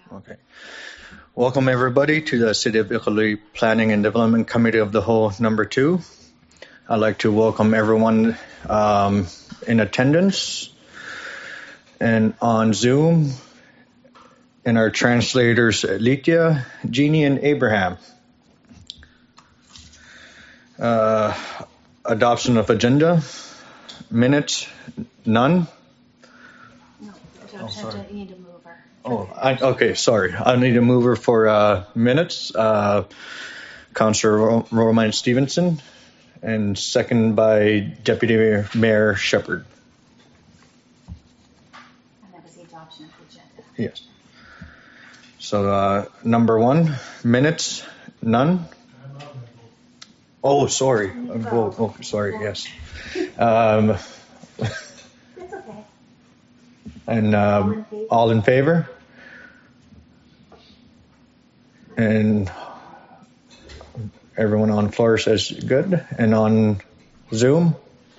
Okay. Welcome everybody to the City of Iqaluit Planning and Development Committee of the Whole number 2. I'd like to welcome everyone in attendance and on Zoom, and our translators Lithia, Jeannie, and Abraham. Adoption of agenda, minutes, none. No, sorry. You need a mover. Okay, sorry. I need a mover for minutes. Councillor Roman Stevenson, and second by Deputy Mayor Shepherd. And that was the adoption of the agenda. Yes. So number 1, minutes, none. Oh, sorry. Oh, sorry. Yes. That's okay. And all in favor? And everyone on floor says good. And on Zoom?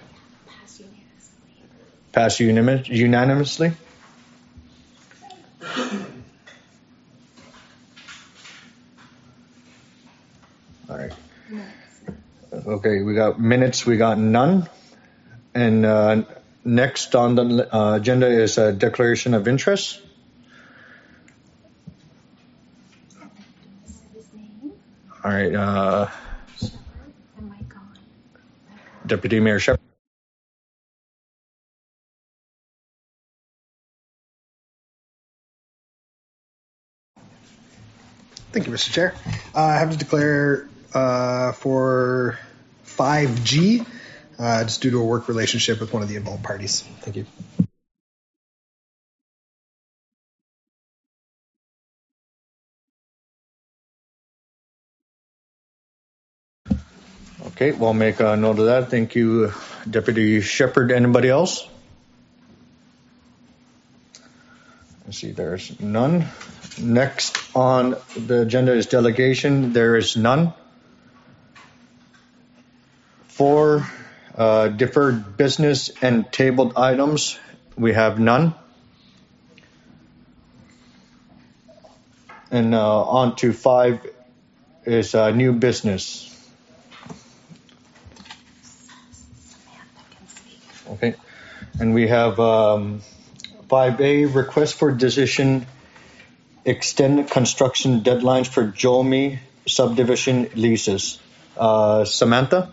Pass unanimously. All right. Okay, we got minutes, we got none. And next on the agenda is a declaration of interest. All right. Deputy Mayor Shepherd. Thank you, Mr. Chair. I have to declare for 5G, just due to a work relationship with one of the involved parties. Thank you. Okay, we'll make a note of that. Thank you, Deputy Shepherd. Anybody else? Let's see, there's none. Next on the agenda is delegation. There is none. For deferred business and tabled items, we have none. And on to 5 is new business. Okay, and we have 5A, request for decision, extend construction deadlines for Jomie subdivision leases. Samantha?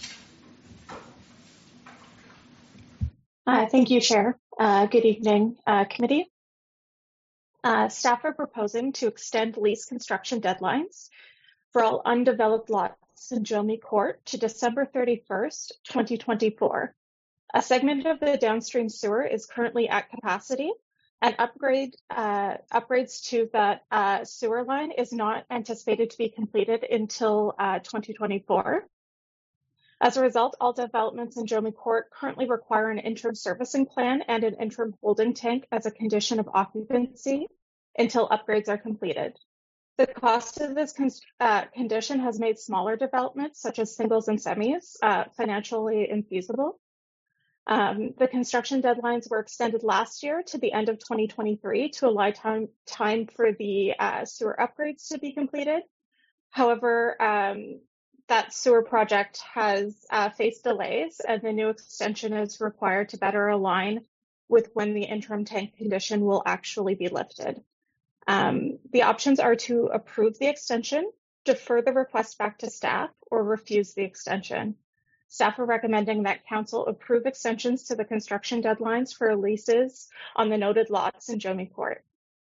Thank you, Chair. Good evening, committee. Staff are proposing to extend lease construction deadlines for all undeveloped lots in Jomie Court to December 31st, 2024. A segment of the downstream sewer is currently at capacity, and upgrades to that sewer line is not anticipated to be completed until 2024. As a result, all developments in Jomie Court currently require an interim servicing plan and an interim holding tank as a condition of occupancy until upgrades are completed. The cost of this condition has made smaller developments, such as singles and semis, financially infeasible. The construction deadlines were extended last year to the end of 2023 to allow time for the sewer upgrades to be completed. However, that sewer project has faced delays, and the new extension is required to better align with when the interim tank condition will actually be lifted. The options are to approve the extension, defer the request back to staff, or refuse the extension. Staff are recommending that Council approve extensions to the construction deadlines for leases on the noted lots in Jomie Court.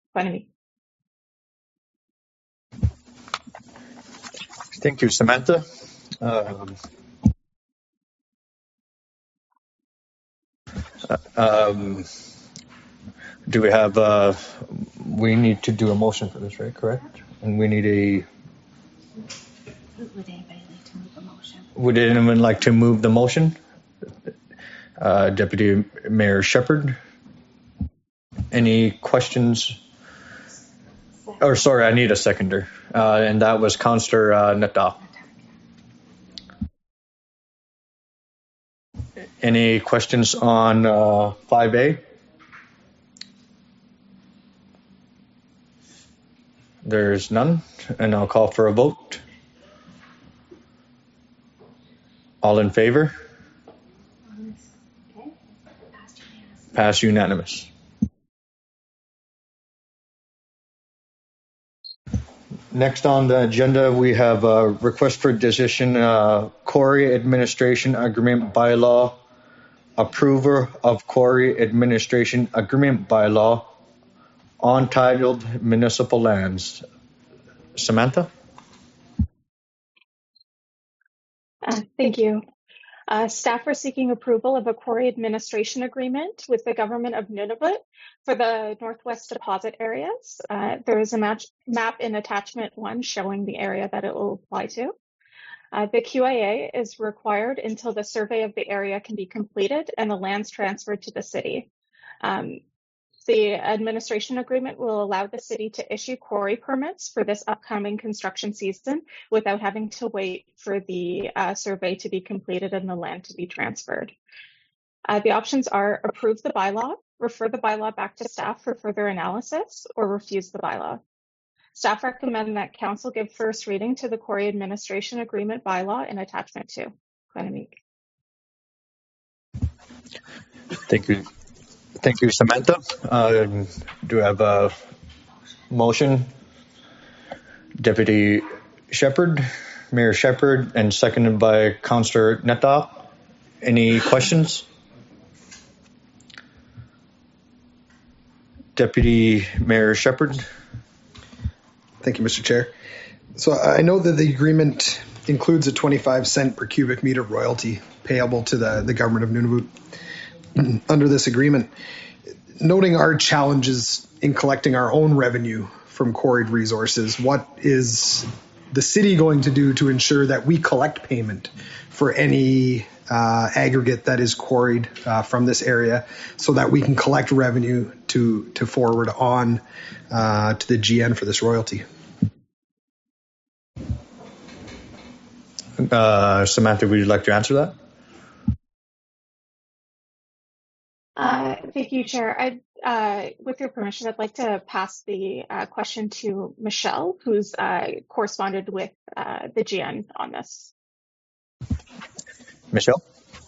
Thank you, Samantha. Do we have, we need to do a motion for this, right? Correct? And we need a... Would anybody like to move a motion? Would anyone like to move the motion? Deputy Mayor Shepherd. Any questions? Or sorry, I need a seconder. And that was Councillor Natal. Any questions on 5A? There's none, and I'll call for a vote. All in favor? Okay. Pass unanimous. Next on the agenda, we have a request for decision, Quarry Administration Agreement Bylaw, approver of Quarry Administration Agreement Bylaw on titled municipal lands. Samantha? Thank you. Staff are seeking approval of a quarry administration agreement with the government of Nunavut for the Northwest deposit areas. There is a map in attachment 1 showing the area that it will apply to. The QIA is required until the survey of the area can be completed and the lands transferred to the city. The administration agreement will allow the city to issue quarry permits for this upcoming construction season without having to wait for the survey to be completed and the land to be transferred. The options are approve the bylaw, refer the bylaw back to staff for further analysis, or refuse the bylaw. Staff recommend that council give first reading to the Quarry Administration Agreement bylaw in attachment 2. Glenamik. Thank you. Thank you, Samantha. Do I have a motion? Deputy Shepherd, Mayor Shepherd, and seconded by Councillor Netop. Any questions? Deputy Mayor Shepherd. Thank you, Mr. Chair. So I know that the agreement includes a 25 cent per cubic meter royalty payable to the government of Nunavut. Under this agreement, noting our challenges in collecting our own revenue from quarried resources, what is the city going to do to ensure that we collect payment for any aggregate that is quarried from this area so that we can collect revenue to forward on to the GN for this royalty? Samantha, would you like to answer that? Thank you, Chair. With your permission, I'd like to pass the question to Michelle, who's corresponded with the GN on this. Michelle?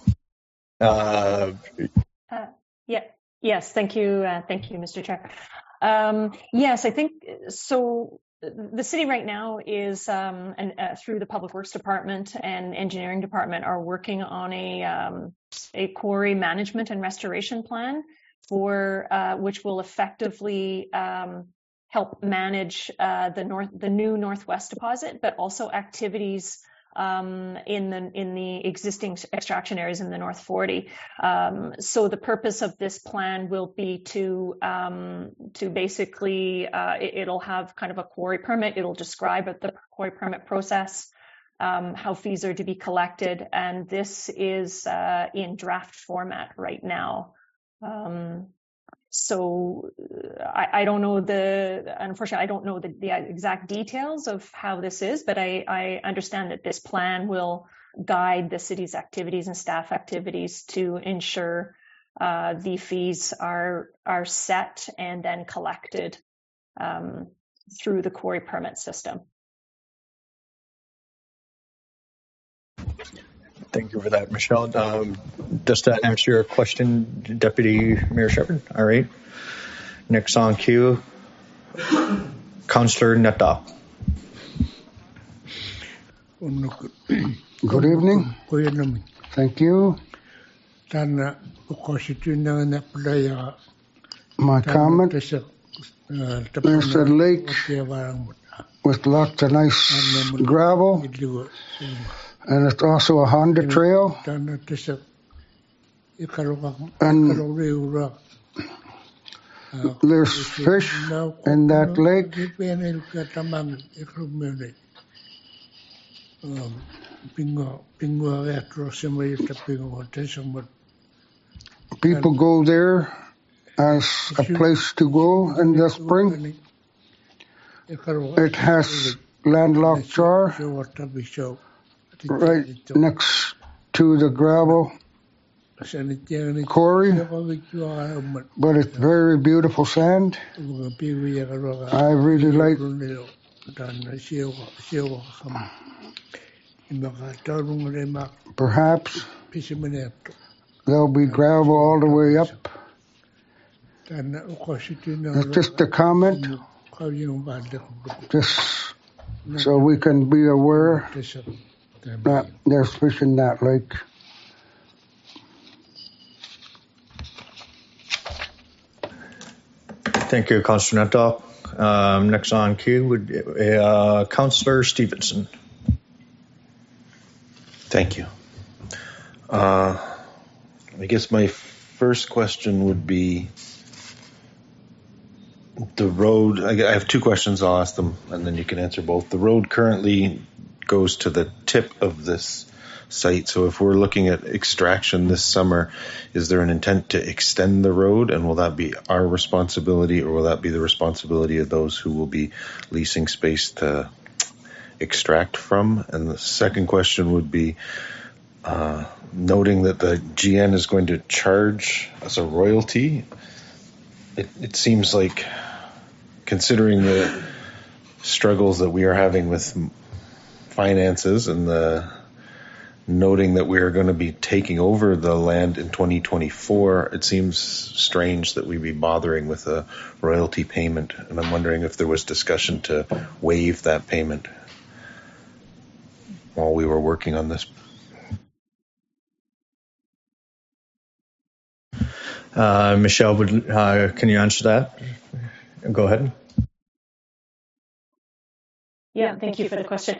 Yes, thank you, Mr. Chair. Yes, I think so. The city right now is, through the Public Works Department and Engineering Department, are working on a quarry management and restoration plan for which will effectively help manage the new Northwest deposit, but also activities in the existing extraction areas in the North 40. So the purpose of this plan will be to basically it'll have kind of a quarry permit. It'll describe the quarry permit process, how fees are to be collected, and this is in draft format right now. So I don't know unfortunately, I don't know the exact details of how this is, but I understand that this plan will guide the city's activities and staff activities to ensure the fees are set and then collected through the quarry permit system. Thank you for that, Michelle. Does that answer your question, Deputy Mayor Shepherd? All right. Next on queue, Councillor Netop. Good evening. Thank you. My comment is a lake with lots of nice gravel, and it's also a Honda trail. And there's fish in that lake. People go there as a place to go in the spring. It has landlocked char right next to the gravel quarry, but it's very beautiful sand. I really like. Perhaps there'll be gravel all the way up. It's just a comment, just so we can be aware that there's fish in that lake. Thank you, Councillor Nuttall. Next on queue would be Councillor Stevenson. Thank you. I guess my first question would be the road. I have two questions. I'll ask them, and then you can answer both. The road currently goes to the tip of this site. So if we're looking at extraction this summer, is there an intent to extend the road, and will that be our responsibility, or will that be the responsibility of those who will be leasing space to extract from? And the second question would be, noting that the GN is going to charge as a royalty, it seems like, considering the struggles that we are having with finances and the noting that we are going to be taking over the land in 2024, it seems strange that we'd be bothering with a royalty payment. And I'm wondering if there was discussion to waive that payment while we were working on this. Michelle, can you answer that? Go ahead. Yeah, thank you for the question.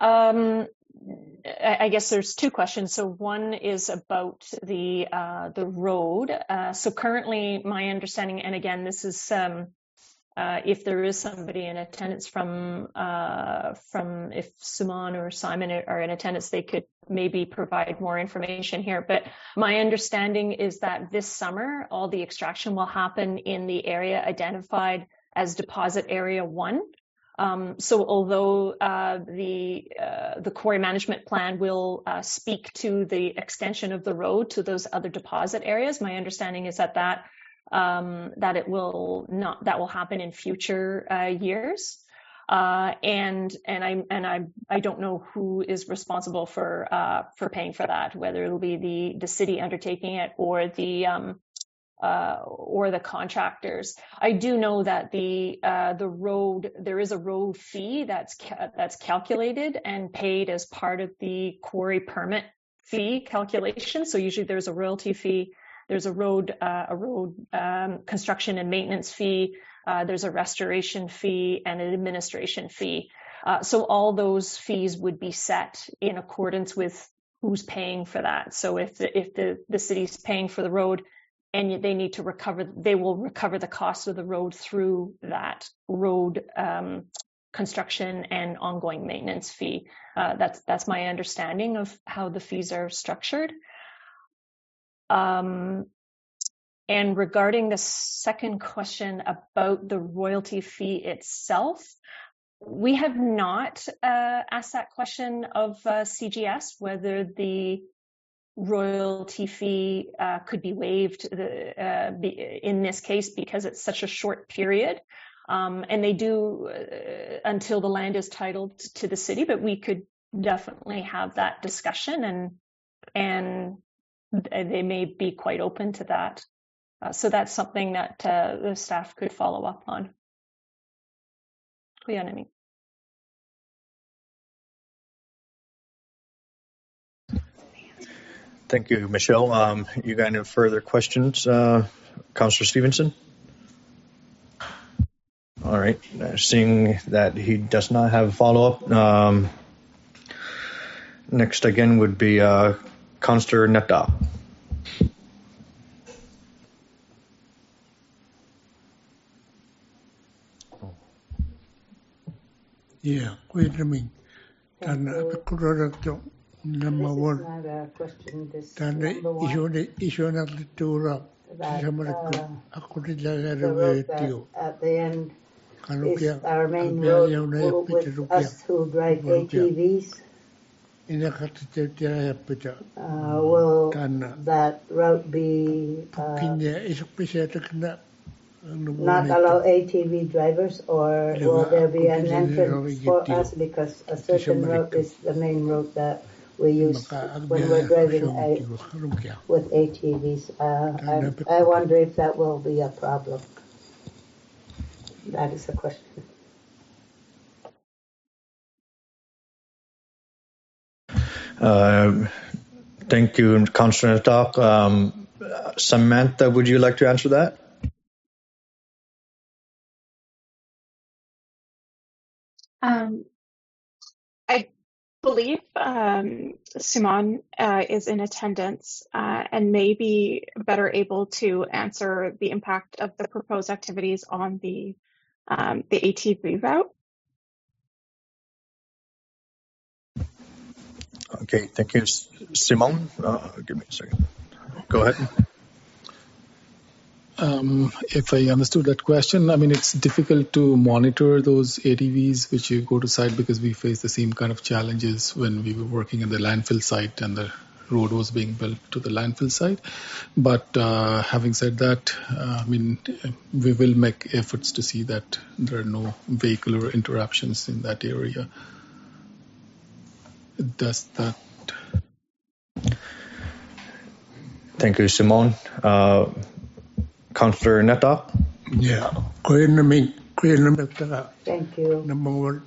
I guess there's two questions. So one is about the road. So currently, my understanding, and again, this is if there is somebody in attendance from if Suman or Simon are in attendance, they could maybe provide more information here. But my understanding is that this summer, all the extraction will happen in the area identified as Deposit Area 1. So although the quarry management plan will speak to the extension of the road to those other deposit areas, my understanding is that that it will not, that will happen in future years. And I don't know who is responsible for paying for that, whether it'll be the city undertaking it or the contractors. I do know that the road, there is a road fee that's calculated and paid as part of the quarry permit fee calculation. So usually there's a royalty fee, there's a road construction and maintenance fee, there's a restoration fee and an administration fee. So all those fees would be set in accordance with who's paying for that. So if the city's paying for the road, and they need to recover, they will recover the cost of the road through that road construction and ongoing maintenance fee. That's my understanding of how the fees are structured. And regarding the second question about the royalty fee itself, we have not asked that question of CGS, whether the royalty fee could be waived in this case because it's such a short period. And they do until the land is titled to the city, but we could definitely have that discussion and they may be quite open to that. So that's something that the staff could follow up on. Kuyanami. Thank you, Michelle. You got any further questions, Councillor Stevenson? All right. Seeing that he does not have a follow-up, next again would be Councillor Nuttall. Yeah, wait a minute. Number one, dan isu na litura sama aku tidak ada video. At the end, Kalau is our main road will with us who drive ATVs. Will that route be not allow ATV drivers, or will there be an entrance for us, because a certain route is the main road that we use when we're driving with ATVs. I wonder if that will be a problem. That is a question. Thank you, Councillor Natak. Samantha, would you like to answer that? I believe Simon is in attendance and may be better able to answer the impact of the proposed activities on the ATV route. Okay, thank you, Simon. Give me a second. Go ahead. If I understood that question, I mean, it's difficult to monitor those ATVs which you go to site, because we face the same kind of challenges when we were working at the landfill site and the road was being built to the landfill site. But having said that, I mean, we will make efforts to see that there are no vehicular interruptions in that area. Does that? Thank you, Simon. Councillor Natak? Yeah. Thank you. Number one,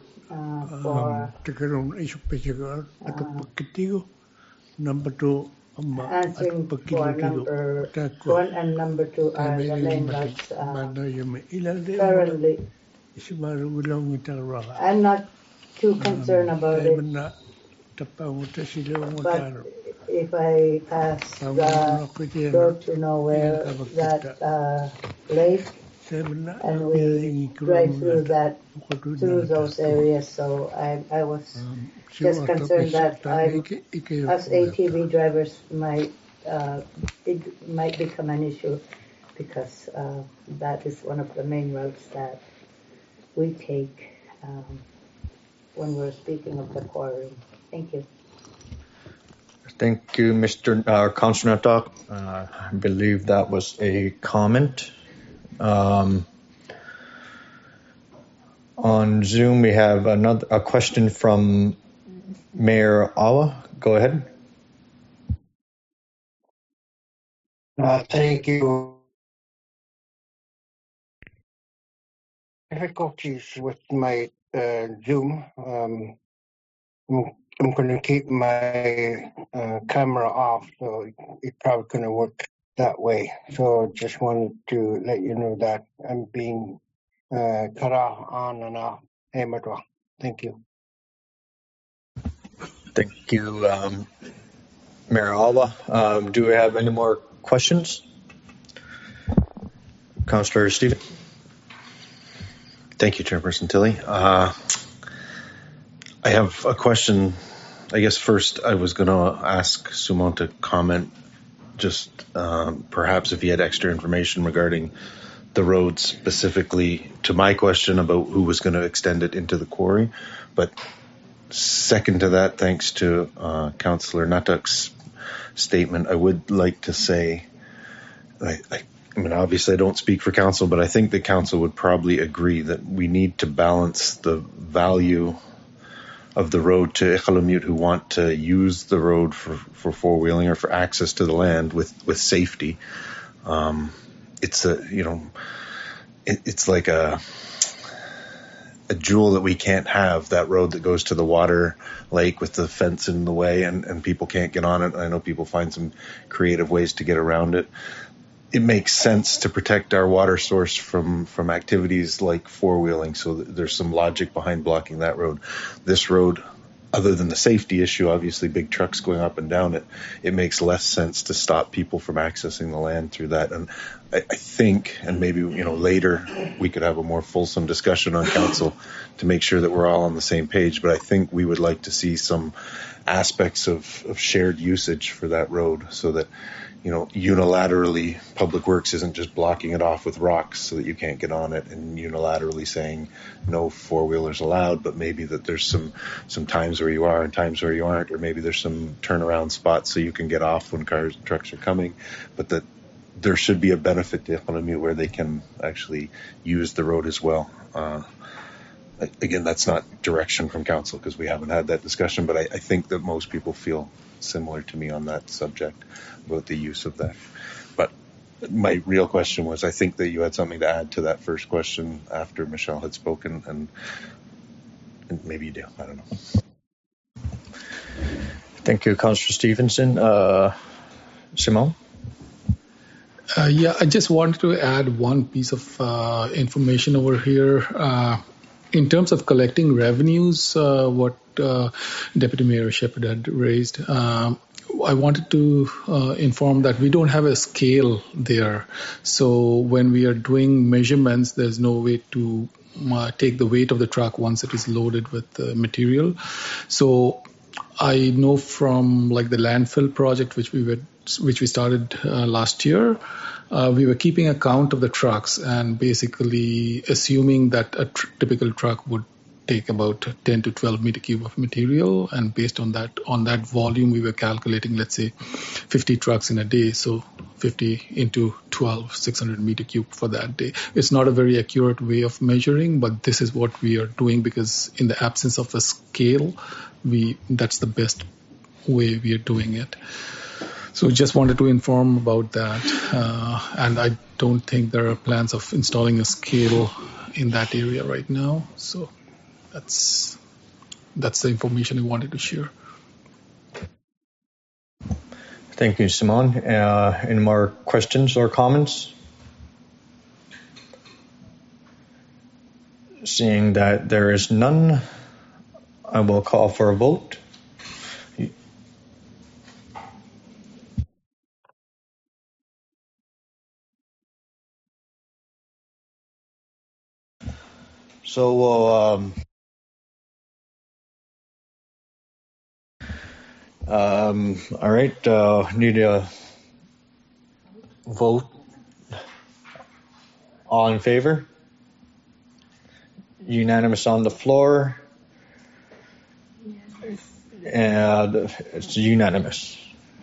number two, answering for number one and number two are the main routes. Currently, I'm not too concerned about it. But if I pass the road to nowhere, that lake, and we drive through those areas, so I was just concerned that us ATV drivers it might become an issue, because that is one of the main routes that we take when we're speaking of the quarry. Thank you. Thank you, Mr. Councillor Natak. I believe that was a comment. On Zoom, we have a question from Mayor Awa. Go ahead. Thank you. Difficulties with my Zoom. I'm going to keep my camera off, so it's probably going to work that way. So just wanted to let you know that I'm being cut off on and off. Thank you. Thank you, Mayor Awa. Do we have any more questions? Councillor Stephen. Thank you, Chairperson Tilley. I have a question. I guess first I was going to ask Sumon to comment, just perhaps if he had extra information regarding the road, specifically to my question about who was going to extend it into the quarry. But second to that, thanks to Councillor Natak's statement, I would like to say, I mean, obviously I don't speak for council, but I think the council would probably agree that we need to balance the value of the road to Iqaluit who want to use the road for four-wheeling or for access to the land with safety. It's it's like a jewel that we can't have, that road that goes to the water lake with the fence in the way and people can't get on it. I know people find some creative ways to get around it. It makes sense to protect our water source from activities like four-wheeling, so there's some logic behind blocking that road. This road, other than the safety issue, obviously big trucks going up and down it, it makes less sense to stop people from accessing the land through that. And I think, and maybe later we could have a more fulsome discussion on council to make sure that we're all on the same page, but I think we would like to see some aspects of shared usage for that road, so that unilaterally, Public Works isn't just blocking it off with rocks so that you can't get on it and unilaterally saying no four-wheelers allowed, but maybe that there's some times where you are and times where you aren't, or maybe there's some turnaround spots so you can get off when cars and trucks are coming, but that there should be a benefit to Iqaluit where they can actually use the road as well. Again, that's not direction from council because we haven't had that discussion, but I think that most people feel similar to me on that subject about the use of that. But my real question was, I think that you had something to add to that first question after Michelle had spoken, and maybe you do. I don't know. Thank you, Councillor Stevenson. Simone? Yeah, I just wanted to add one piece of information over here. In terms of collecting revenues, what Deputy Mayor Shepherd had raised, I wanted to inform that we don't have a scale there. So when we are doing measurements, there's no way to take the weight of the truck once it is loaded with material. So I know from like the landfill project, which we started last year, we were keeping account of the trucks and basically assuming that a typical truck would take about 10 to 12 meter cube of material, and based on that volume, we were calculating, let's say, 50 trucks in a day, so 50 into 12, 600 meter cube for that day. It's not a very accurate way of measuring, but this is what we are doing because in the absence of a scale, that's the best way we are doing it. So just wanted to inform about that, and I don't think there are plans of installing a scale in that area right now. So that's the information I wanted to share. Thank you, Simone. Any more questions or comments? Seeing that there is none, I will call for a vote. So we'll all right, need a vote. All in favor? Unanimous on the floor. And it's unanimous.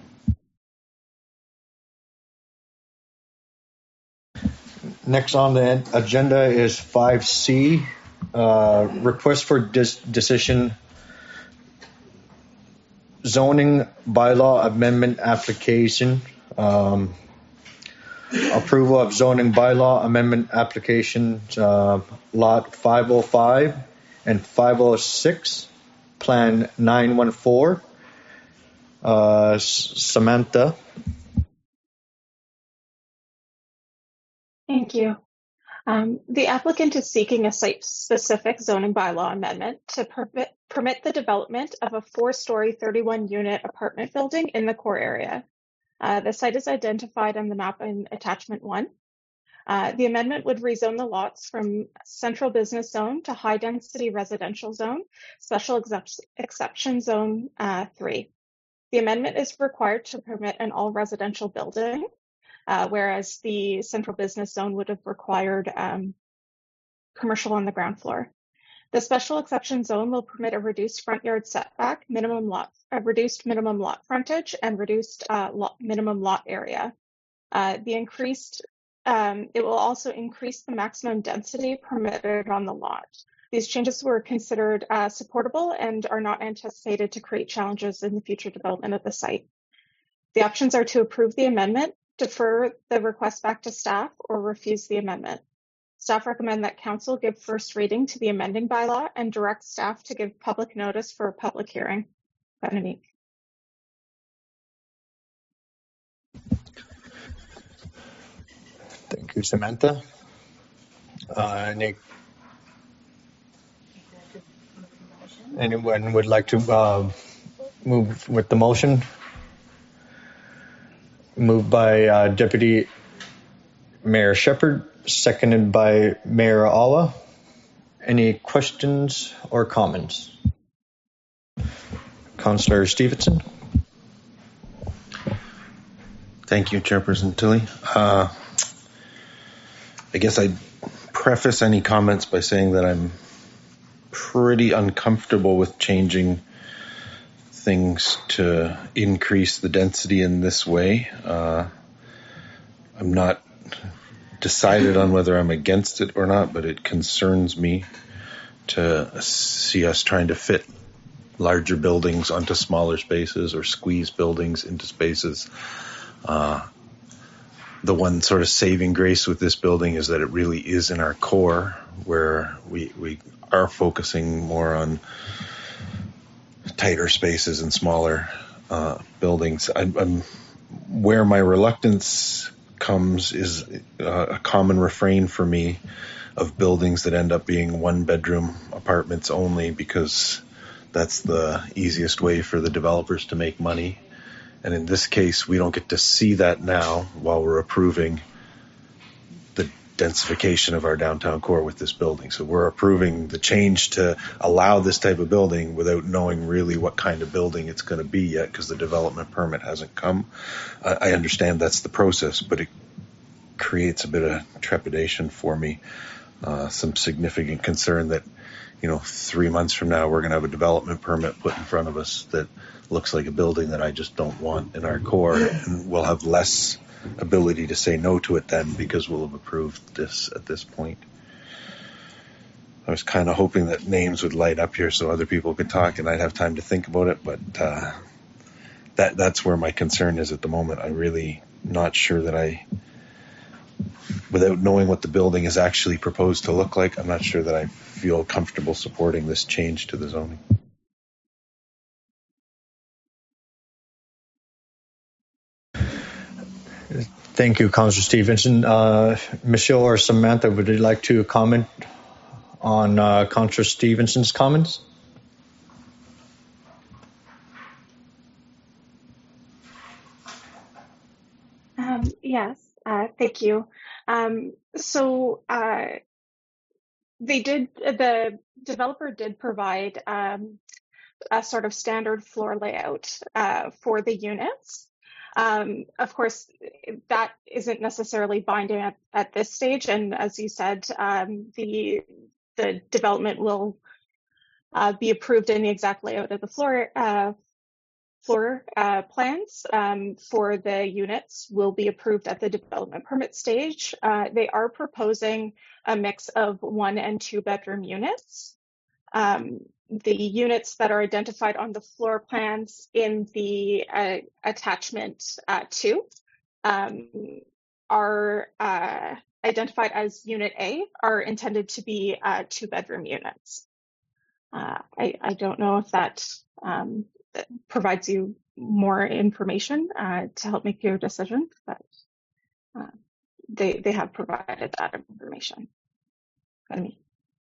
Next on the agenda is 5C, request for decision zoning bylaw amendment application. Approval of zoning bylaw amendment applications, lot 505 and 506, plan 914. Samantha. Thank you. The applicant is seeking a site-specific zoning bylaw amendment to permit the development of a 4-story 31-unit apartment building in the core area. The site is identified on the map in attachment 1. The amendment would rezone the lots from central business zone to high-density residential zone, special exception zone 3. The amendment is required to permit an all-residential building, whereas the central business zone would have required commercial on the ground floor. The special exception zone will permit a reduced front yard setback, reduced minimum lot frontage, and reduced minimum lot area. It will also increase the maximum density permitted on the lot. These changes were considered supportable and are not anticipated to create challenges in the future development of the site. The options are to approve the amendment, defer the request back to staff, or refuse the amendment. Staff recommend that council give first reading to the amending bylaw and direct staff to give public notice for a public hearing. Benedict. Thank you, Samantha. Anyone would like to move with the motion? Moved by Deputy Mayor Shepherd, seconded by Mayor Awa. Any questions or comments? Councillor Stevenson. Thank you, Chairperson Tilley. I guess I'd preface any comments by saying that I'm pretty uncomfortable with changing things to increase the density in this way. I'm not decided on whether I'm against it or not, but it concerns me to see us trying to fit larger buildings onto smaller spaces or squeeze buildings into spaces. The one sort of saving grace with this building is that it really is in our core, where we are focusing more on tighter spaces and smaller buildings. Where my reluctance comes is a common refrain for me of buildings that end up being one-bedroom apartments only, because that's the easiest way for the developers to make money. And in this case, we don't get to see that now while we're approving the densification of our downtown core with this building. So we're approving the change to allow this type of building without knowing really what kind of building it's going to be yet, because the development permit hasn't come. I understand that's the process, but it creates a bit of trepidation for me, some significant concern that, 3 months from now, we're going to have a development permit put in front of us that looks like a building that I just don't want in our core, and we'll have less ability to say no to it then, because we'll have approved this at this point. I was kind of hoping that names would light up here so other people could talk and I'd have time to think about it, but that's where my concern is at the moment. I'm really not sure that without knowing what the building is actually proposed to look like, I'm not sure that I feel comfortable supporting this change to the zoning. Thank you, Councillor Stevenson. Michelle or Samantha, would you like to comment on Councillor Stevenson's comments? Yes, thank you. The developer did provide a sort of standard floor layout for the units. Of course, that isn't necessarily binding at this stage, and as you said, the development will be approved in the exact layout of the floor plans for the units will be approved at the development permit stage. They are proposing a mix of 1 and 2 bedroom units. The units that are identified on the floor plans in the attachment 2 are identified as Unit A, are intended to be 2 bedroom units. I don't know if that provides you more information to help make your decision, but they have provided that information for me.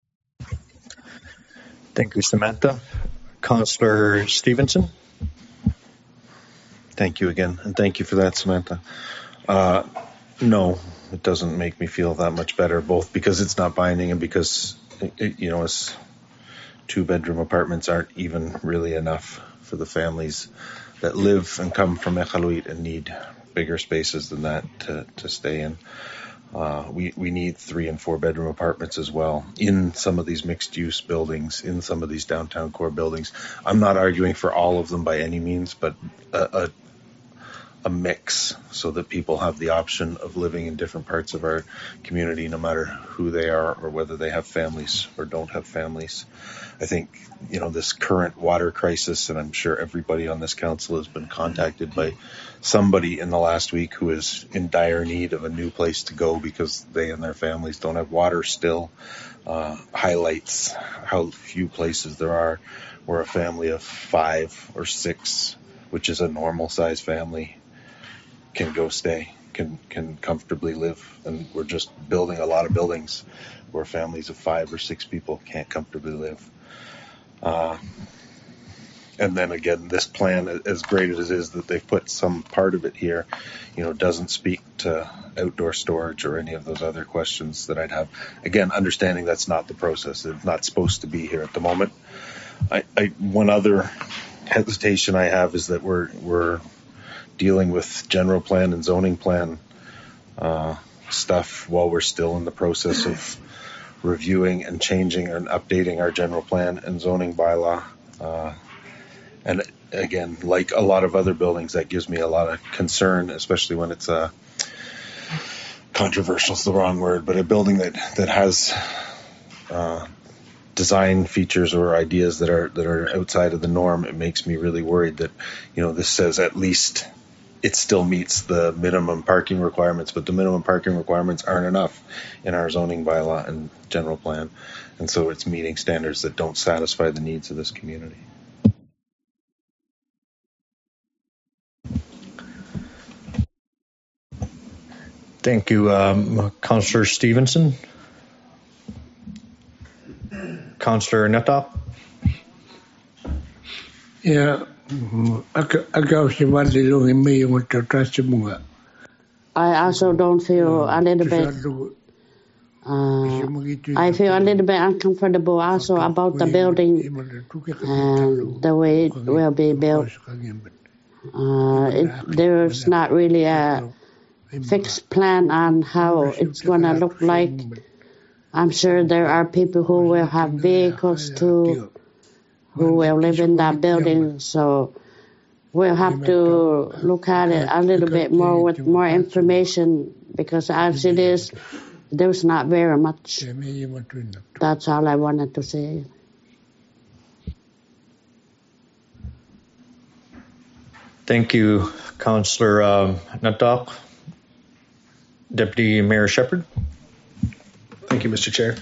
Thank you, Samantha. Councillor Stevenson. Thank you again, and thank you for that, Samantha. No, it doesn't make me feel that much better, both because it's not binding and because, as 2-bedroom apartments aren't even really enough for the families that live and come from Iqaluit and need bigger spaces than that to stay in. We need 3 and 4 bedroom apartments as well in some of these mixed use buildings, in some of these downtown core buildings. I'm not arguing for all of them by any means, but a mix so that people have the option of living in different parts of our community, no matter who they are or whether they have families or don't have families. I think, this current water crisis, and I'm sure everybody on this council has been contacted by somebody in the last week who is in dire need of a new place to go because they and their families don't have water still, highlights how few places there are where a family of 5 or 6, which is a normal size family, can go stay, can comfortably live. And we're just building a lot of buildings where families of 5 or 6 people can't comfortably live. And then again, this plan, as great as it is that they've put some part of it here, doesn't speak to outdoor storage or any of those other questions that I'd have. Again, understanding that's not the process. It's not supposed to be here at the moment. One other hesitation I have is that we're dealing with general plan and zoning plan stuff while we're still in the process of reviewing and changing and updating our general plan and zoning bylaw. And again, like a lot of other buildings, that gives me a lot of concern, especially when it's controversial is the wrong word, but a building that has design features or ideas that are outside of the norm. It makes me really worried that, this says at least it still meets the minimum parking requirements, but the minimum parking requirements aren't enough in our zoning bylaw and general plan. And so it's meeting standards that don't satisfy the needs of this community. Thank you, Councillor Stevenson. Councillor Nuttall. Yeah, I also don't feel a little bit. I feel a little bit uncomfortable also about the building and the way it will be built. There's not really a fixed plan on how it's going to look like. I'm sure there are people who will have vehicles too, who will live in that building. So we'll have to look at it a little bit more with more information, because as it is, there's not very much. That's all I wanted to say. Thank you, Councillor Nuttall. Deputy Mayor Shepherd. Thank you, Mr. Chair.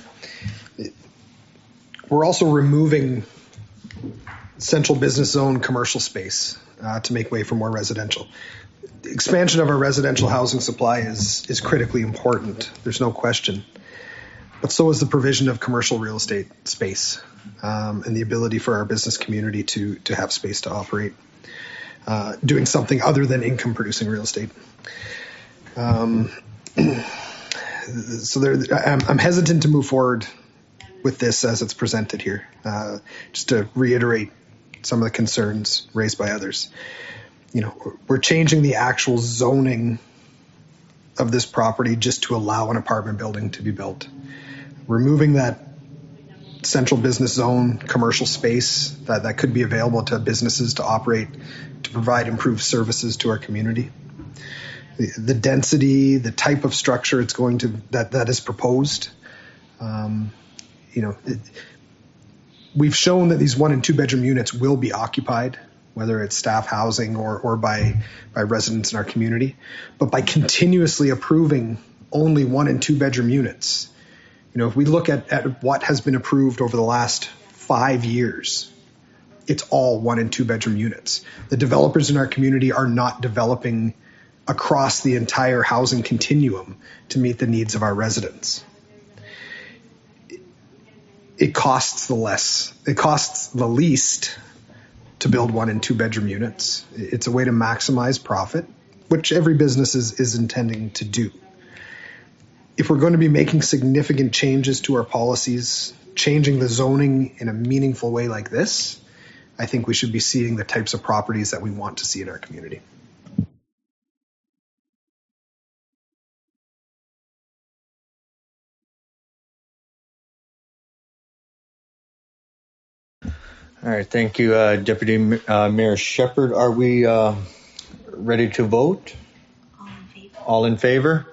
We're also removing central business zone commercial space to make way for more residential. The expansion of our residential housing supply is critically important. There's no question. But so is the provision of commercial real estate space and the ability for our business community to have space to operate, doing something other than income-producing real estate. So I'm hesitant to move forward with this as it's presented here, just to reiterate some of the concerns raised by others. We're changing the actual zoning of this property just to allow an apartment building to be built. Removing that central business zone commercial space that could be available to businesses to operate, to provide improved services to our community. The density, the type of structure it's going to that is proposed. We've shown that these 1 and 2 bedroom units will be occupied, whether it's staff housing or by residents in our community. But by continuously approving only 1 and 2 bedroom units, if we look at what has been approved over the last 5 years, it's all 1 and 2 bedroom units. The developers in our community are not developing across the entire housing continuum to meet the needs of our residents. It costs the least to build 1 and 2 bedroom units. It's a way to maximize profit, which every business is intending to do. If we're going to be making significant changes to our policies, changing the zoning in a meaningful way like this, I think we should be seeing the types of properties that we want to see in our community. All right, thank you, Deputy Mayor Shepherd. Are we ready to vote? All in favor?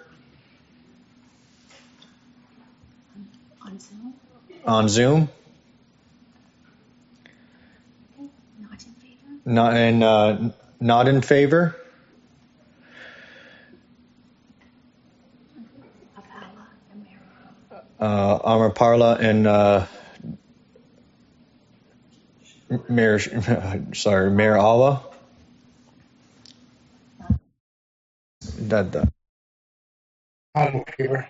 On Zoom? On Zoom? Not in favor? Not in favor? Amaparla and Mayor Awa. Not in favor.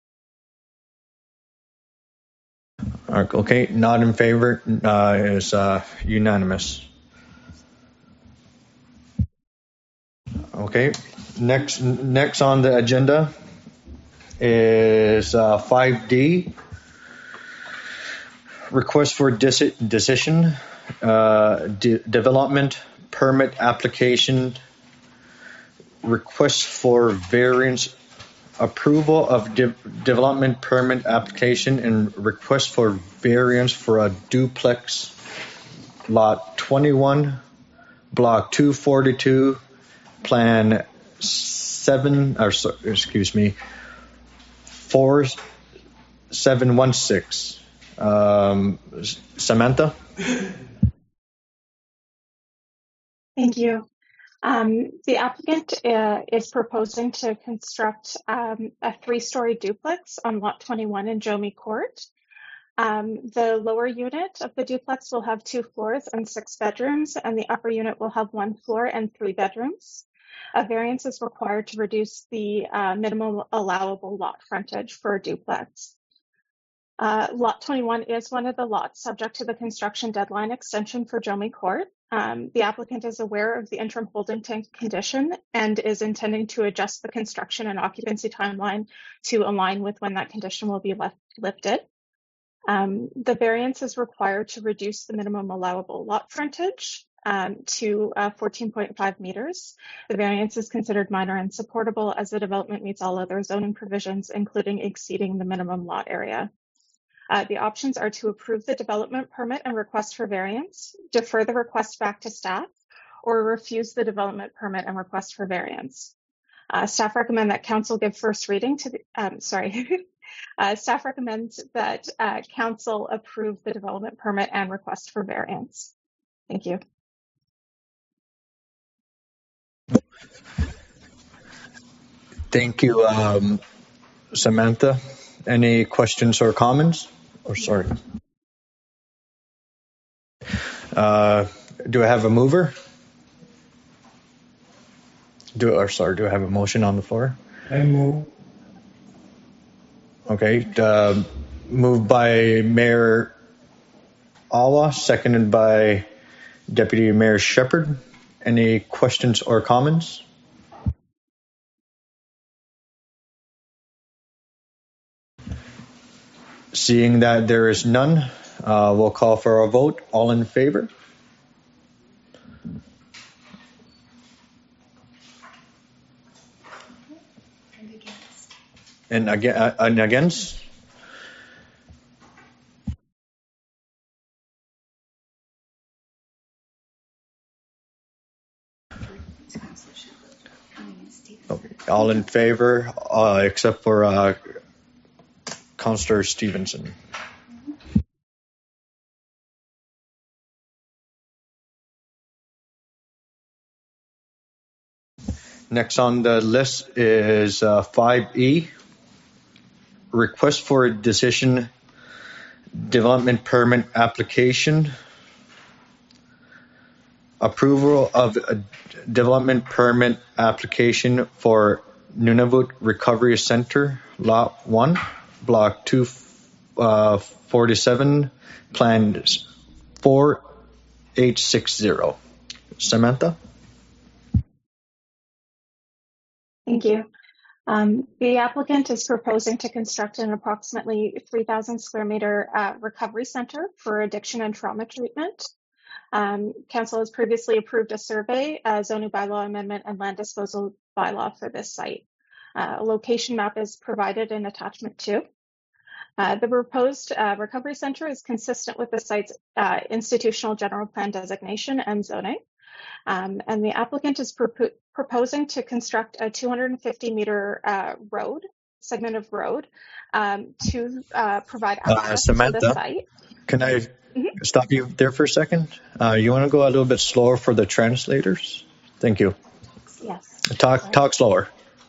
Okay, not in favor is unanimous. Okay, next on the agenda is 5D, request for decision, development permit application request for variance, approval of development permit application and request for variance for a duplex lot 21, block 242, plan 4716. Samantha? Thank you. The applicant is proposing to construct a 3-story duplex on lot 21 in Jomie Court. The lower unit of the duplex will have 2 floors and 6 bedrooms, and the upper unit will have 1 floor and 3 bedrooms. A variance is required to reduce the minimum allowable lot frontage for a duplex. Lot 21 is one of the lots subject to the construction deadline extension for Jomie Court. The applicant is aware of the interim holding tank condition and is intending to adjust the construction and occupancy timeline to align with when that condition will be lifted. The variance is required to reduce the minimum allowable lot frontage to 14.5 meters. The variance is considered minor and supportable as the development meets all other zoning provisions, including exceeding the minimum lot area. The options are to approve the development permit and request for variance, defer the request back to staff, or refuse the development permit and request for variance. Staff recommend that council give first reading to the, staff recommends that council approve the development permit and request for variance. Thank you. Thank you, Samantha. Any questions or comments? Or sorry. Do I have a mover? Do I have a motion on the floor? I move. Okay. Moved by Mayor Awa, seconded by Deputy Mayor Shepherd. Any questions or comments? Seeing that there is none, we'll call for a vote. All in favor? And against? Okay. All in favor, except for Councillor Stevenson. Next on the list is 5E, request for a decision development permit application. Approval of a development permit application for Nunavut Recovery Center, Lot 1. Block 247, plan 4860. Samantha? Thank you. The applicant is proposing to construct an approximately 3,000 square meter recovery center for addiction and trauma treatment. Council has previously approved a survey, zoning bylaw amendment, and land disposal bylaw for this site. A location map is provided in attachment 2. The proposed recovery center is consistent with the site's institutional general plan designation and zoning. And the applicant is proposing to construct a 250-meter segment of road to provide access Samantha, to the site. Can I stop you there for a second? You want to go a little bit slower for the translators? Thank you. Yes. Talk slower.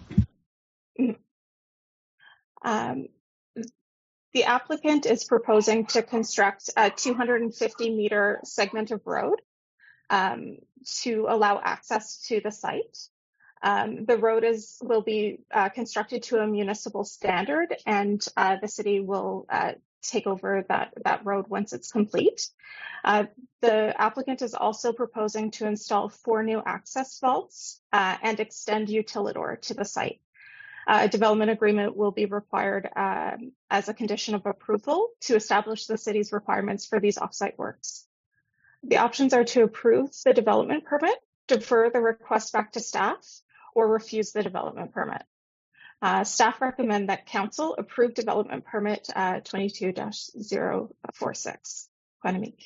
The applicant is proposing to construct a 250-meter segment of road to allow access to the site. The road will be constructed to a municipal standard, and the city will take over that road once it's complete. The applicant is also proposing to install 4 new access vaults and extend Utilidor to the site. A development agreement will be required as a condition of approval to establish the city's requirements for these offsite works. The options are to approve the development permit, defer the request back to staff, or refuse the development permit. Staff recommend that Council approve development permit 22-046. Quanamique.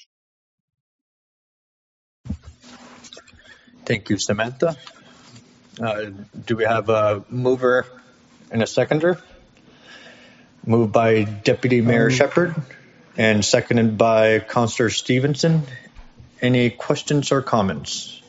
Thank you, Samantha. Do we have a mover and a seconder? Moved by Deputy Mayor Shepherd and seconded by Councillor Stevenson. Any questions or comments?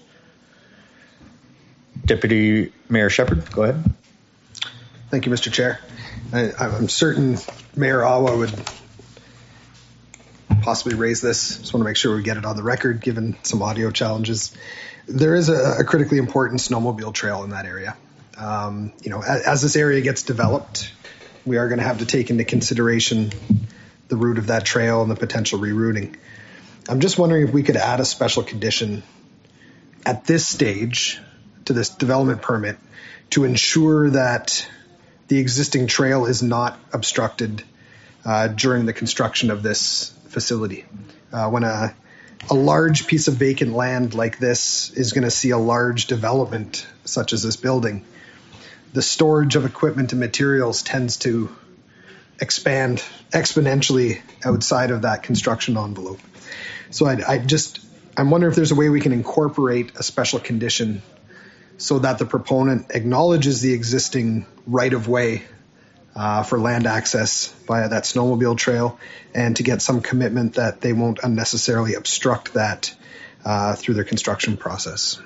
Deputy Mayor Shepherd, go ahead. Thank you, Mr. Chair. I'm certain Mayor Awa would possibly raise this. Just want to make sure we get it on the record, given some audio challenges. There is a critically important snowmobile trail in that area. As this area gets developed, we are going to have to take into consideration the route of that trail and the potential rerouting. I'm just wondering if we could add a special condition at this stage to this development permit to ensure that the existing trail is not obstructed during the construction of this facility. When a large piece of vacant land like this is going to see a large development such as this building, the storage of equipment and materials tends to expand exponentially outside of that construction envelope. So I'm wondering if there's a way we can incorporate a special condition so that the proponent acknowledges the existing right-of-way for land access via that snowmobile trail, and to get some commitment that they won't unnecessarily obstruct that through their construction process.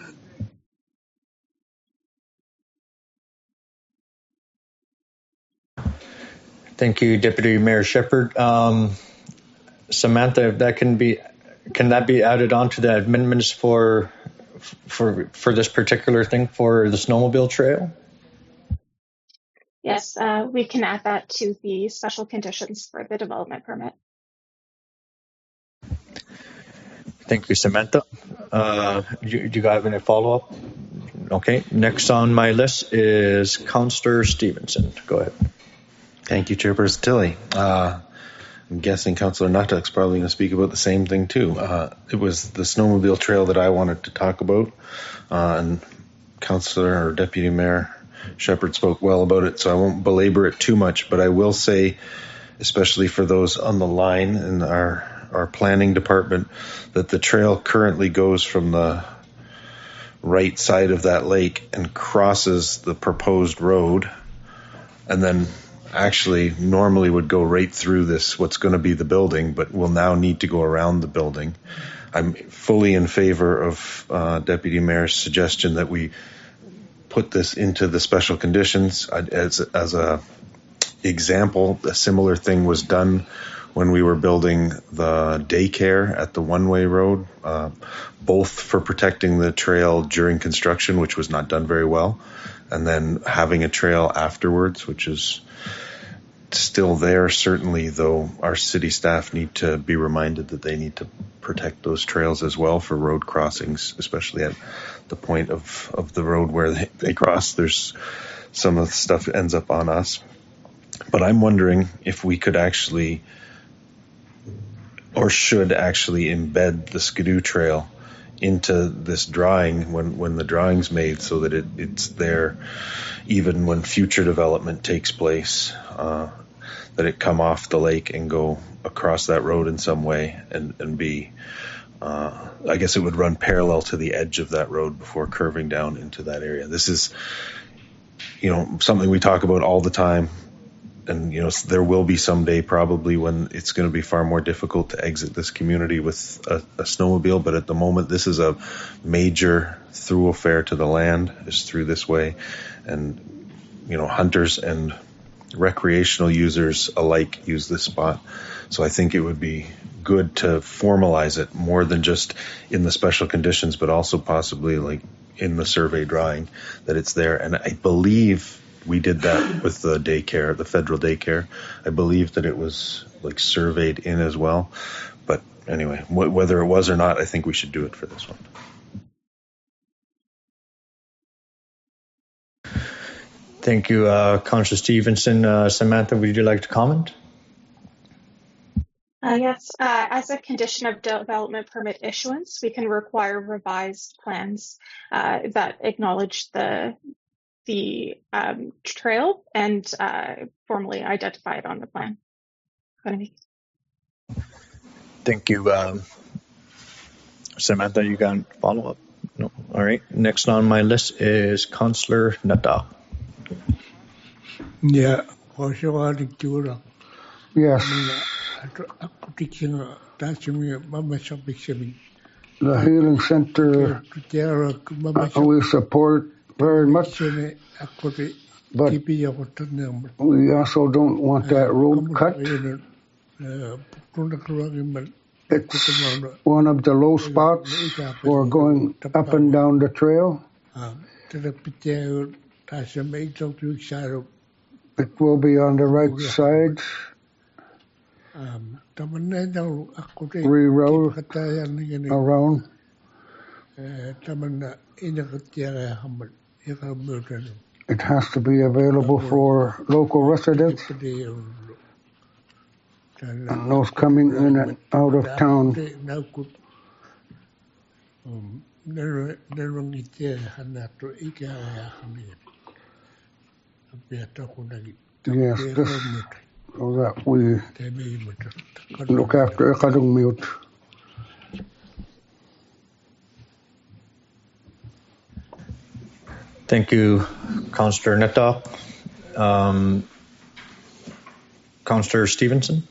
Thank you, Deputy Mayor Shepherd. Samantha, if that can that be added on to the amendments for this particular thing for the snowmobile trail? Yes, we can add that to the special conditions for the development permit. Thank you, Samantha. Do you have any follow-up? Okay, next on my list is Councillor Stevenson. Go ahead. Thank you, Chairperson Tilley. I'm guessing Councillor Nuttall's probably going to speak about the same thing too. It was the snowmobile trail that I wanted to talk about, and Councillor or Deputy Mayor Shepherd spoke well about it, so I won't belabor it too much, but I will say, especially for those on the line in our planning department, that the trail currently goes from the right side of that lake and crosses the proposed road, and then actually normally would go right through this, what's going to be the building, but will now need to go around the building. I'm fully in favor of Deputy Mayor's suggestion that we put this into the special conditions. As a example, a similar thing was done when we were building the daycare at the one-way road, both for protecting the trail during construction, which was not done very well, and then having a trail afterwards, which is still there, certainly, though our city staff need to be reminded that they need to protect those trails as well for road crossings, especially at the point of the road where they cross. There's some of the stuff that ends up on us. But I'm wondering if we could actually, or should actually, embed the Skidoo Trail into this drawing when the drawing's made, so that it's there even when future development takes place, that it come off the lake and go across that road in some way and be, I guess it would run parallel to the edge of that road before curving down into that area. This is, something we talk about all the time. And, there will be someday probably when it's going to be far more difficult to exit this community with a snowmobile. But at the moment, this is a major thoroughfare to the land, is through this way. And, hunters and recreational users alike use this spot. So I think it would be good to formalize it more than just in the special conditions, but also possibly like in the survey drawing that it's there. And I believe we did that with the daycare, the federal daycare. I believe that it was like surveyed in as well. But anyway, whether it was or not, I think we should do it for this one. Thank you, Councillor Stevenson. Samantha, would you like to comment? Yes, as a condition of development permit issuance, we can require revised plans that acknowledge the the trail and formally identify it on the plan. Thank you. Samantha, you got a follow-up? No. All right. Next on my list is Councillor Natta. Yeah. Yes. The healing center we support very much, but we also don't want that road cut. It's one of the low spots for going up and down the trail. It will be on the right side. Reroute around. It has to be available for local residents and those coming in and out of town. Yes, this, so that we look after Kadungmiut. Thank you, Councillor Natta. Councillor Stevenson.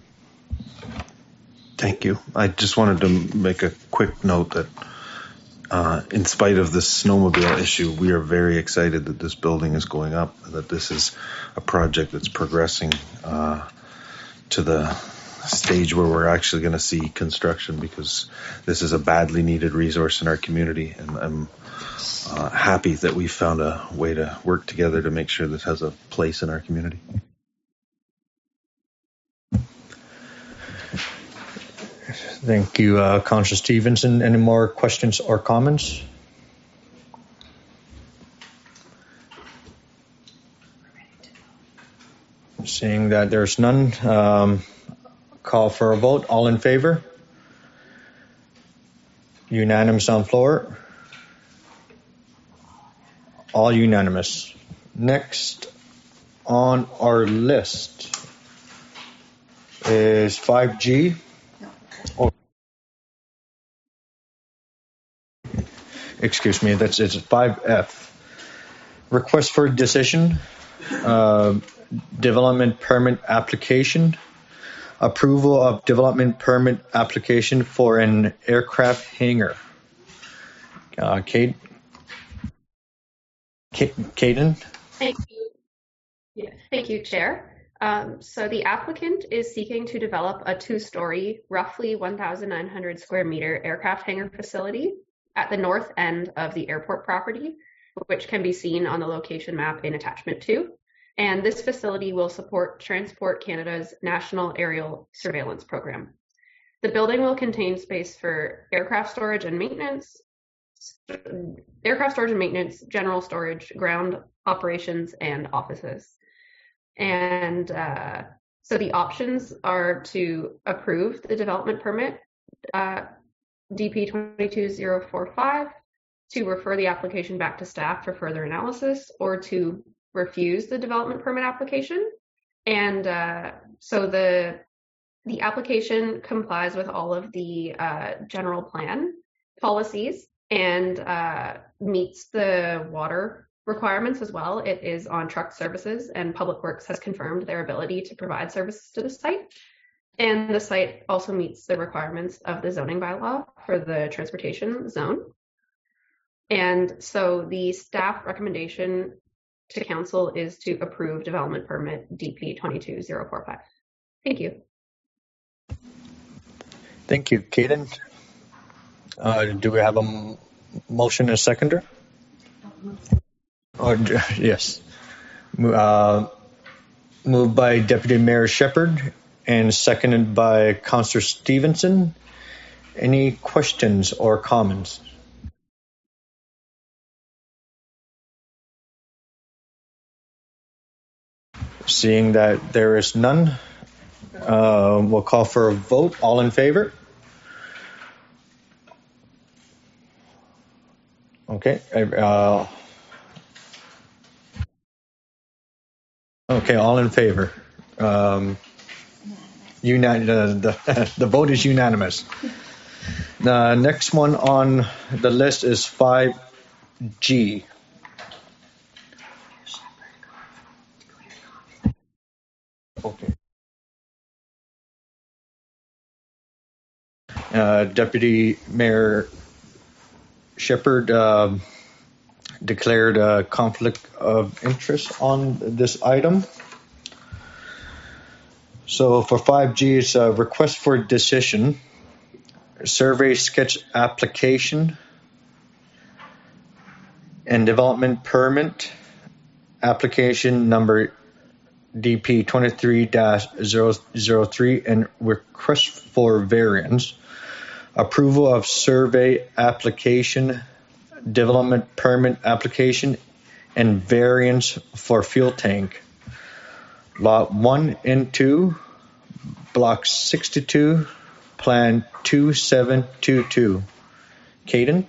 Thank you. I just wanted to make a quick note that in spite of the snowmobile issue, we are very excited that this building is going up, that this is a project that's progressing to the stage where we're actually going to see construction, because this is a badly needed resource in our community, and I'm happy that we found a way to work together to make sure this has a place in our community. Thank you, Councillor Stevenson. Any more questions or comments? Seeing that there's none, call for a vote. All in favor? Unanimous on floor? All unanimous. Next on our list is 5G. Oh, excuse me, it's 5F. Request for decision, development permit application, approval of development permit application for an aircraft hangar. Kate? Kaden? Thank you. Yeah, thank you, Chair. So the applicant is seeking to develop a two-story, roughly 1,900 square meter aircraft hangar facility at the north end of the airport property, which can be seen on the location map in attachment 2. And this facility will support Transport Canada's National Aerial Surveillance Program. The building will contain space for aircraft storage and maintenance, general storage, ground operations, and offices. And so the options are to approve the development permit, DP 22045, to refer the application back to staff for further analysis, or to refuse the development permit application. And so the application complies with all of the general plan policies and meets the water requirements as well. It is on truck services, and Public Works has confirmed their ability to provide services to the site. And the site also meets the requirements of the zoning bylaw for the transportation zone. And so the staff recommendation to council is to approve development permit DP 22045. Thank you. Thank you, Kaden. Do we have a motion and a seconder? Yes. Moved by Deputy Mayor Shepherd and seconded by Councillor Stevenson. Any questions or comments? Seeing that there is none, we'll call for a vote. All in favor? Okay. Okay, all in favor. The vote is unanimous. The next one on the list is 5G. Okay. Deputy Mayor Shepherd declared a conflict of interest on this item. So for 5G, it's a request for decision, survey sketch application, and development permit application number DP 23-003 and request for variance, approval of survey application, development permit application, and variance for fuel tank. Lot 1 and 2, Block 62, Plan 2722. Caden?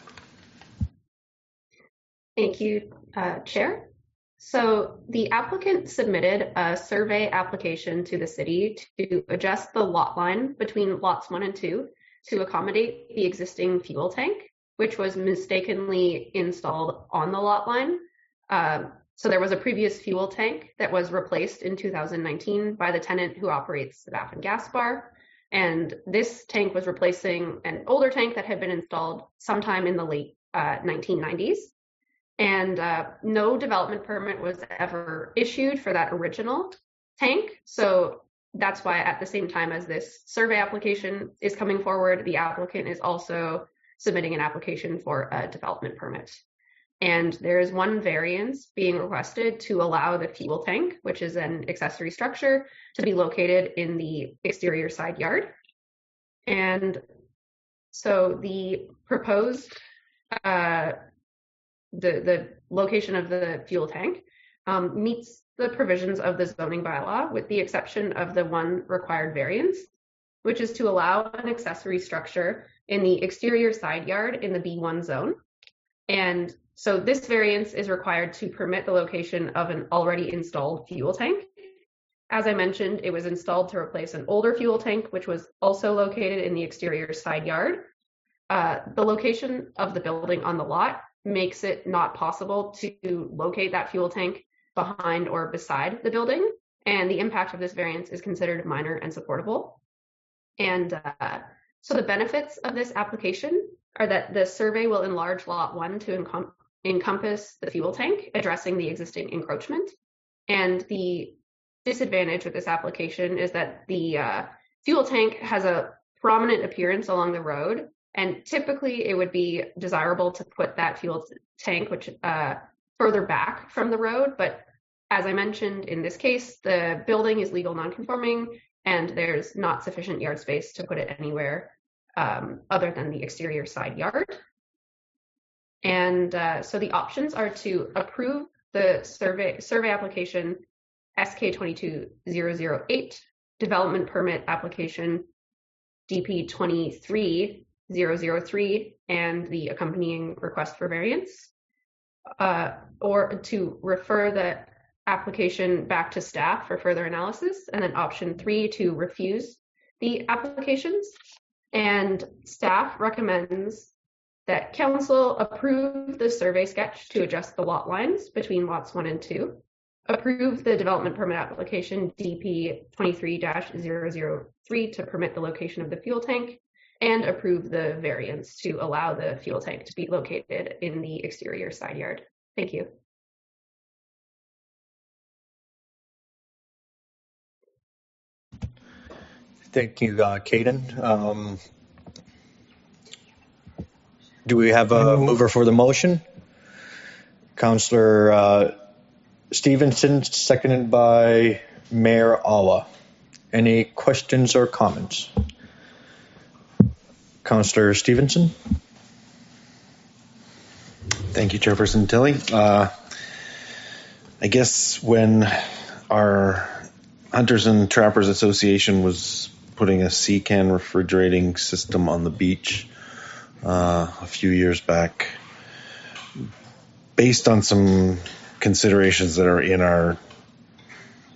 Thank you, Chair. So the applicant submitted a survey application to the city to adjust the lot line between lots 1 and 2 to accommodate the existing fuel tank, which was mistakenly installed on the lot line. So there was a previous fuel tank that was replaced in 2019 by the tenant who operates the Baffin Gas Bar. And this tank was replacing an older tank that had been installed sometime in the late 1990s. And no development permit was ever issued for that original tank. So that's why at the same time as this survey application is coming forward, the applicant is also submitting an application for a development permit. And there is one variance being requested to allow the fuel tank, which is an accessory structure, to be located in the exterior side yard. And so the proposed the location of the fuel tank meets the provisions of the zoning bylaw, with the exception of the one required variance, which is to allow an accessory structure in the exterior side yard in the B1 zone. And so this variance is required to permit the location of an already installed fuel tank. As I mentioned, it was installed to replace an older fuel tank, which was also located in the exterior side yard. The location of the building on the lot makes it not possible to locate that fuel tank behind or beside the building, and the impact of this variance is considered minor and supportable. And so the benefits of this application are that the survey will enlarge Lot 1 to encompass the fuel tank, addressing the existing encroachment. And the disadvantage with this application is that the fuel tank has a prominent appearance along the road, and typically it would be desirable to put that fuel tank which further back from the road. But as I mentioned, in this case, the building is legal non-conforming and there's not sufficient yard space to put it anywhere other than the exterior side yard. And so the options are to approve the survey application SK 22008, development permit application DP 23003, and the accompanying request for variance, or to refer the application back to staff for further analysis, and then option 3 to refuse the applications. And staff recommends that council approve the survey sketch to adjust the lot lines between lots 1 and 2, approve the development permit application DP 23-003 to permit the location of the fuel tank, and approve the variance to allow the fuel tank to be located in the exterior side yard. Thank you. Thank you, Caden. Do we have a mover for the motion? Councillor Stevenson, seconded by Mayor Awa. Any questions or comments? Councillor Stevenson. Thank you, Chairperson Tilley. I guess when our Hunters and Trappers Association was putting a sea-can refrigerating system on the beach a few years back, based on some considerations that are in our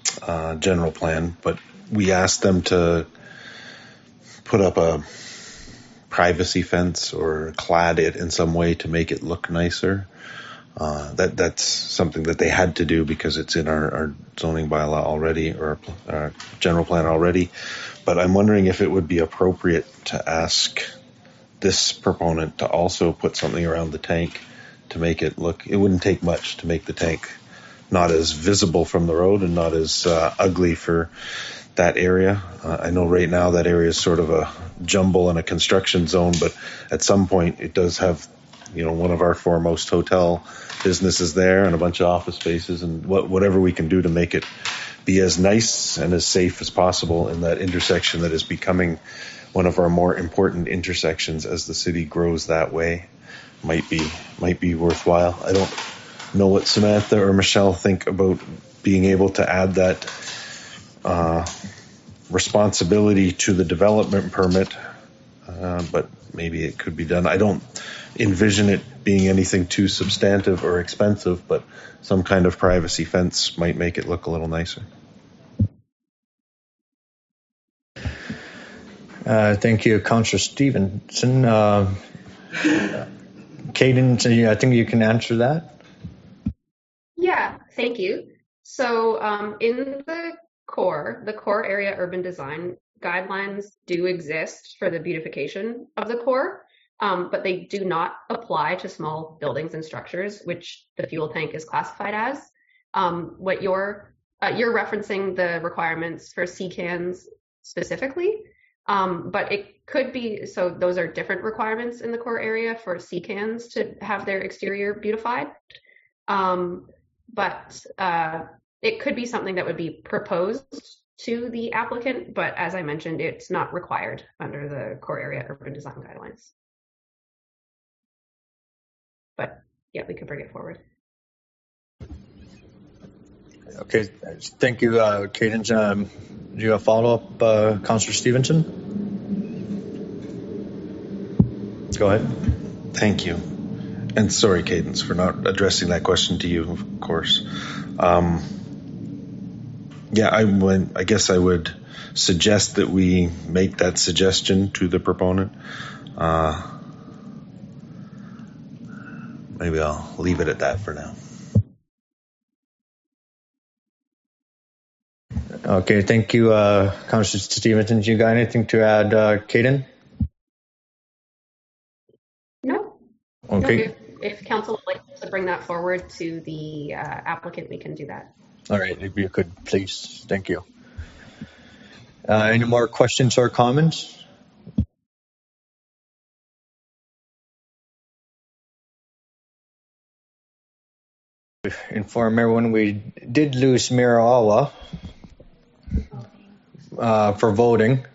general plan, but we asked them to put up a privacy fence or clad it in some way to make it look nicer. That's something that they had to do because it's in our zoning bylaw already, or our general plan already. But I'm wondering if it would be appropriate to ask this proponent to also put something around the tank to make it look, it wouldn't take much to make the tank not as visible from the road and not as ugly for that area. I know right now that area is sort of a jumble and a construction zone, but at some point it does have, one of our foremost hotel businesses there and a bunch of office spaces, and whatever we can do to make it be as nice and as safe as possible in that intersection that is becoming one of our more important intersections as the city grows that way might be worthwhile. I don't know what Samantha or Michelle think about being able to add that responsibility to the development permit, but maybe it could be done. I don't envision it being anything too substantive or expensive, but some kind of privacy fence might make it look a little nicer. Thank you, Councillor Stevenson. Cadence, I think you can answer that. Yeah, thank you. So in the core area urban design guidelines do exist for the beautification of the core, but they do not apply to small buildings and structures, which the fuel tank is classified as. What you're referencing the requirements for CCANs specifically, but it could be, so those are different requirements in the core area for CCANs to have their exterior beautified. But it could be something that would be proposed to the applicant, but as I mentioned, it's not required under the core area urban design guidelines. But yeah, we could bring it forward. Okay, thank you, Cadence. Do you have a follow-up, Councillor Stevenson? Go ahead. Thank you. And sorry, Cadence, for not addressing that question to you, of course. I guess I would suggest that we make that suggestion to the proponent. Maybe I'll leave it at that for now. Okay, thank you, Councillor Stevenson. You got anything to add, Caden? No. Okay. No, if council would like to bring that forward to the applicant, we can do that. All right, if you could, please. Thank you. Any more questions or comments? Inform everyone we did lose Mayor Awa for voting.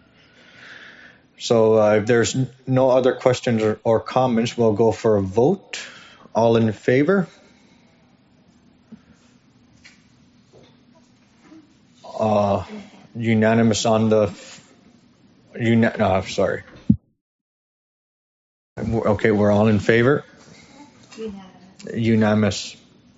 So if there's no other questions or comments, we'll go for a vote. All in favor? Unanimous on the... sorry. Okay, we're all in favor? Unanimous.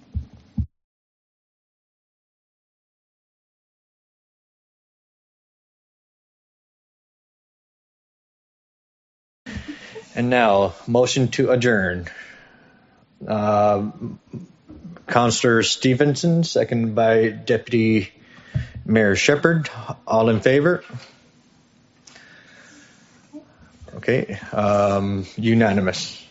And now, motion to adjourn. Councillor Stevenson, second by Deputy Mayor Shepherd. All in favor? Okay, unanimous.